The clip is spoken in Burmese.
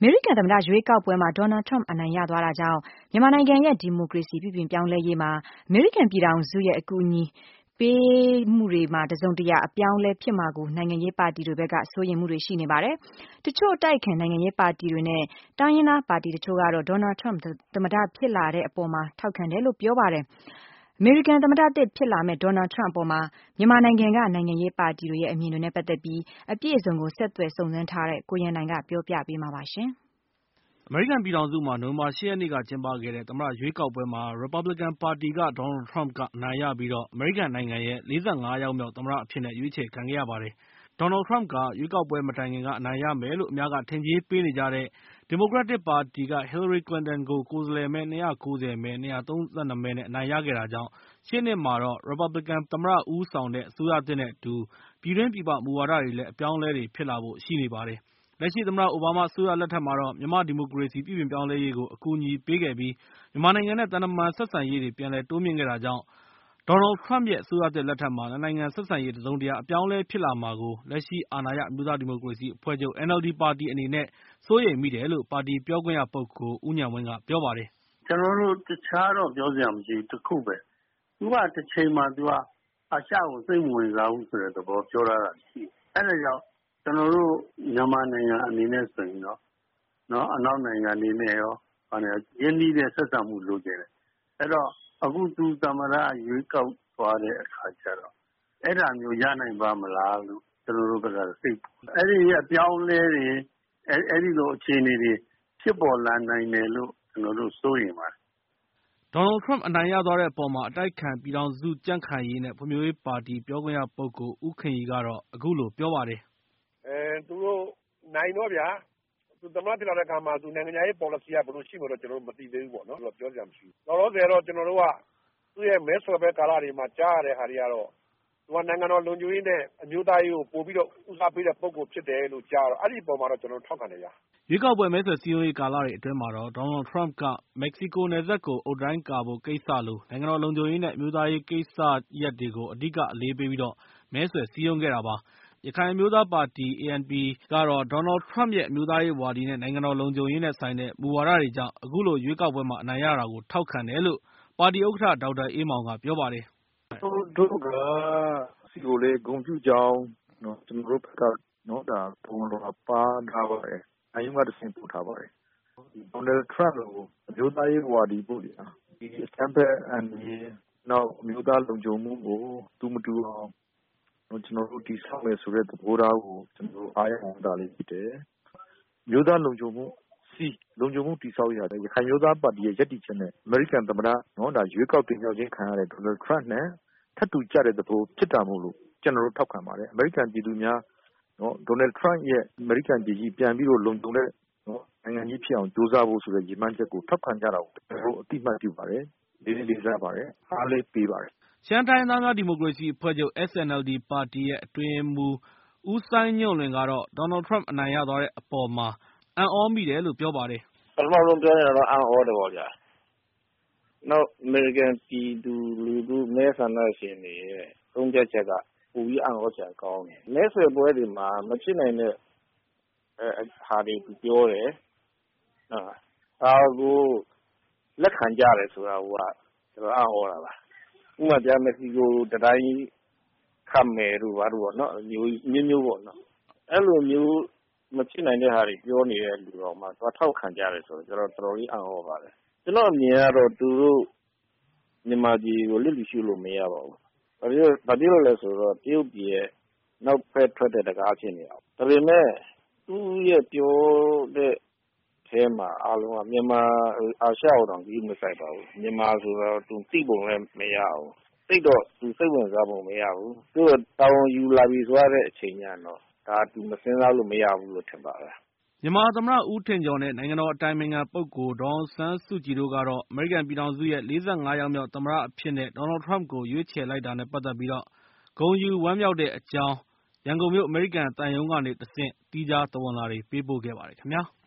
မေရိကန်သမ္မတရွေးကောက်ပွဲမှာ Donald Trump အနိုင်ရသွားတာကြောင့် မြန်မာနိုင်ငံရဲ့ ဒီမိုကရေစီပြုပြင်ပြောင်းလဲရေးမှာ အမေရိကန်ပြည်ထောင်စုရဲ့အကူအညီပေးမှုတွေမှာ တစုံတရာအပြောင်းအလဲဖြစ်မှာကို နိုင်ငံရေးပါတီတွေဘက်က စိုးရိမ်မှုတွေရှိနေပါတယ်။ တချို့အတိုက်အခံနိုင်ငံရေးပါတီတွေနဲ့ တိုင်းရင်းသားပါတီတချို့ကတော့ Donald Trump သမ္မတဖြစ်လာတဲ့အပေါ်မှာ ထောက်ခံတယ်လို့ပြောပါတယ်။ အမေရိကန်သမ္မတသစ်ဖြစ်လာမယ့် Donald Trump အပေါ်မှာ မြန်မာနိုင်ငံက နိုင်ငံရေးပါတီတွေရဲ့အမြင်တွေနဲ့ပတ်သက်ပြီး အပြည့်အစုံကို ဆက်သွယ်စုံစမ်းထားတဲ့ ကိုရန်နိုင်က ပြောပြပေးမှာပါ။အမေရိကန်ပြည်ထောင်စုမှာ နိုဝင်ဘာ ၈ ရက်နေ့က ကျင်းပခဲ့တဲ့ သမ္မတရွေးကောက်ပွဲမှာ Republican ပါတီက Donald Trump အနိုင်ရပြီး အမေရိကန်နိုင်ငံရဲ့ ၄၅ ယောက်မြောက်သမ္မတအဖြစ်နဲ့ ရွေးချယ်ခံခဲ့ရပါတယ်။ Donald Trump က ရွေးကောက်ပွဲမတိုင်ခင်က အနိုင်ရမယ်လို့ အများက ထင်ကြေးပေးနေကြတဲ့ ဒီမိုကရက်တစ်ပါတီက Hillary Clinton ကို ကိုယ်စားလှယ်မဲ ၂၉၀ မဲ ၂၃၂ မဲနဲ့ အနိုင်ရခဲ့တာကြောင့် ရှေ့နှစ်မှာတော့ Republican သမ္မတဦးဆောင်တဲ့ အစိုးရသစ်နဲ့အတူ ပြည်တွင်းပြည်ပမူဝါဒတွေလည်း အပြောင်းအလဲတွေဖြစ်လာဖို့ရှိနေပါတယ်။ လက်ရှိသမ္မတ အိုဘားမားအစိုးရလက်ထက်မှာတော့ မြန်မာ့ဒီမိုကရေစီပြုပြင်ပြောင်းလဲရေးကို အကူအညီပေးခဲ့ပြီး မြန်မာနိုင်ငံနဲ့ သံတမန်ဆက်ဆံရေးတွေ ပြန်လည်တိုးမြှင့်ခဲ့တာကြောင့် Donald Trump ရဲ့ အစိုးရသစ်လက်ထက်မှာ နှစ်နိုင်ငံဆက်ဆံရေး တစုံတရာအပြောင်းအလဲဖြစ်လာမှာကို လက်ရှိအာဏာရ အမျိုးသားဒီမိုကရေစီအဖွဲ့ချုပ် NLD ပါတီအနေနဲ့ စိုးရိမ်မိတယ်လို့ ပါတီပြောခွင့်ရပုဂ္ဂိုလ် ဦးဉာဏ်ဝင်းက ပြောပါတယ်။ “ကျနော်တို့ တခြားတော့ပြောစရာမရှိဘူး တခုပဲ သူကတချိန်မှာအာရှကိုစိတ်မဝင်စားဘူးဆိုတဲ့သဘောပြောထားတာရှိတယ်။ အဲဒါကြောင့်ကျနော်တို့မြန်မာနိုင်ငံအနေနဲ့ဆိုရင်တော့ အနောက်နိုင်ငံတွေနဲ့ရော ရင်းနှီးတဲ့ဆက်ဆံမှုလိုချင်တယ်။ အဲဒီတော့အခုသူသမ္မတရွေးကောက်သွားတဲ့အခါကျတော့ အဲဒါမျိုးရနိုင်ပါ့မလားလို့ ကျနော်တို့ဘက်ကစိတ်ပူတယ်။ အဲဒီအပြောင်းအလဲတွေ အဲဒီလိုအခြေအနေတွေဖြစ်ပေါ်လာနိုင်တယ်လို့ ကျနော်တို့စိုးရိမ်ပါတယ်။” Donald Trump အနိုင်ရသွားတဲ့အပေါ်မှာ အတိုက်အခံ ပြည်ထောင်စုကြံ့ခိုင်ရေးနဲ့ ဖွံ့ဖြိုးရေးပါတီ ပြောခွင့်ရပုဂ္ဂိုလ် ဦးခင်ရီကတော့ အခုလိုပြောပါတယ်။ “သူတို့နိုင်တော့ဗျာ သူသမ္မတဖြစ်လာတဲ့အခါမှာ သူနိုင်ငံခြားရေးပေါ်လစီက ဘယ်လိုရှိမလဲ ကျနော်တို့မသိသေးဘူးပေါ့နော် ပြောစရာမရှိဘူး။ လောလောဆယ်တော့ ကျနော်တို့က သူ့ရဲ့မဲဆွယ်ပွဲကာလတွေမှာ ကြားရတာတွေကတော့ သူကနိုင်ငံတော်လုံခြုံရေးနဲ့ အမျိုးသားရေးကိုပိုပြီးတော့ ဦးစားပေးတဲ့ ပုဂ္ဂိုလ်ဖြစ်တယ်လို့ကြားတော့ အဲဒီအပေါ်မှာတော့ ကျနော်တို့ထောက်ခံတယ်ဗျာ။ ” ရွေးကောက်ပွဲမဲဆွယ်စည်းရုံးရေးကာလတွေအတွင်းမှာတော့ Donald Trump က မက္ကဆီကိုနယ်စပ်ကို အုတ်တံတိုင်းကာဖို့ကိစ္စလို နိုင်ငံတော်လုံခြုံရေးနဲ့ အမျိုးသားရေးကိစ္စရပ်တွေကို အဓိကအလေးပေးပြီး မဲဆွယ်စည်းရုံးခဲ့တာပါ။ ရခိုင်အမျိုးသားပါတီ ANP ကတော့ Donald Trump ရဲ့ အမျိုးသားရေးဝါဒီနဲ့ နိုင်ငံတော်လုံခြုံရေးနဲ့ဆိုင်တဲ့ မူဝါဒတွေကြောင့် အခုလိုရွေးကောက်ပွဲမှာ အနိုင်ရတာကို ထောက်ခံတယ်လို့ ပါတီဥက္ကဋ္ဌ ဒေါက်တာအေးမောင်က ပြောပါတယ်။ “ကျနော်တို့က သူ့ကိုလည်းဂုဏ်ပြုကြောင်း ကျနော်တို့ဘက်က သဝဏ်လွှာပါးထားပါတယ်။ သံရုံးကတဆင့်ပို့ထားပါတယ်။ Donald Trump လို အမျိုးသားရေးဝါဒီပေါ့ဗျာ အကြမ်းဖက်အန္တရာယ် နောက်အမျိုးသားလုံခြုံမှုကို သူမတူအောင် ကျနော်တို့တည်ဆောက်မယ်ဆိုတဲ့သဘောထားကို ကျနော်တို့အားရဝမ်းသာလေးဖြစ်တယ်။ အမျိုးသားလုံခြုံမှုတည်ဆောက်ရာမှာ ရခိုင်အမျိုးသားပါတီရဲ့ ရပ်တည်ချက်နဲ့ အမေရိကန်သမ္မတ ရွေးကောက်တင်မြှောက်ခြင်းခံရတဲ့ Donald Trump နဲ့ ထပ်တူကျတဲ့သဘောဖြစ်တာမို့လို့ ကျနော်တို့ထောက်ခံပါတယ်။ အမေရိကန်ပြည်သူများ Donald Trump ရဲ့ အမေရိကန်ပြည်ကြီးပြန်ပြီးတော့ လုံခြုံတဲ့နိုင်ငံကြီးဖြစ်အောင်ကြိုးစားဖို့ဆိုတဲ့ ရည်မှန်းချက်ကို ထောက်ခံကြတာကို ကျနော်တို့အသိအမှတ်ပြုပါတယ်။ လေးလေးစားပါတယ်။ အားလည်းပေးပါတယ်။ ” ရှမ်းတိုင်းရင်းသားများဒီမိုကရေစီအဖွဲ့ချုပ် SNLD ပါတီရဲ့ အတွင်းရေးမှူး ဦးစိုင်းညွန့်လွင်ကတော့ Donald Trump အနိုင်ရသွားတဲ့အပေါ်မှာ အံ့သြမိတယ်လို့ ပြောပါတယ်။ “ပထမဆုံးပြောချင်တာကတော့ အံ့သြတယ်ပေါ့ဗျာ။ နောက်အမေရိကန်ပြည်သူလူထုမဲဆန္ဒရှင်တွေရဲ့ ဆုံးဖြတ်ချက်က ပိုပြီးအံ့သြစရာကောင်းတယ်။ မဲဆွယ်ပွဲတွေမှာ မဖြစ်နိုင်တဲ့ဟာတွေသူပြောတယ်။ ဒါကို လက်ခံကြတယ်ဆိုတာကိုက တော်တော်အံ့သြတာပါ။ ဥပမာ မက္ကဆီကိုတံတိုင်းခတ်မယ်တို့ဘာတို့ပေါ့နော် အမျိုးမျိုးပေါ့နော် အဲလိုမျိုးမဖြစ်နိုင်တဲ့ဟာတွေပြောနေတဲ့လူတောင်မှ သွားထောက်ခံကြတယ်ဆိုတော့ ကျနော်တော်တော်လေးအံ့သြပါတယ်။ ကျနော့်အမြင်ကတော့ သူတို့မြန်မာပြည်ကို လျစ်လျူရှုလို့မရပါဘူး။ ဘာဖြစ်လို့လဲဆိုတော့ တရုတ်ပြည်ရဲ့ နောက်ဘက်ထွက်တဲ့တံခါးဖြစ်နေတာ။ ဒါပေမယ့် သူ့ရဲ့ပြောတဲ့အထဲမှာအားလုံးက အာရှကိုတောင်ဂရုမစိုက်ပါဘူး။ မြန်မာဆိုတာကို သူသိပုံလည်းမရဘူး။ သိပ်တော့သူစိတ်ဝင်စားပုံမရဘူး။ သူ့ကိုတာဝန်ယူလာပြီဆိုတဲ့အချိန်ကျရင်တော့ ဒါသူမစဉ်းစားလို့မရဘူးလို့ထင်ပါတယ်။ ” မြန်မာသမ္မတဦးထင်ကျော်နဲ့ နိုင်ငံတော်အတိုင်ပင်ခံပုဂ္ဂိုလ် ဒေါ်အောင်ဆန်းစုကြည်တို့ကတော့ အမေရိကန်ပြည်ထောင်စုရဲ့ ၄၅ ယောက်မြောက်သမ္မတအဖြစ်နဲ့ Donald Trump ကို ရွေးချယ်လိုက်တာနဲ့ ပတ်သက်ပြီး ဂုဏ်ယူဝမ်းမြောက်တဲ့အကြောင်း ရန်ကုန်မြို့ အမေရိကန်သံရုံးကနေတဆင့် သီးခြားသဝဏ်လွှာတွေပေးပို့ခဲ့ပါတယ်ခင်ဗျာ။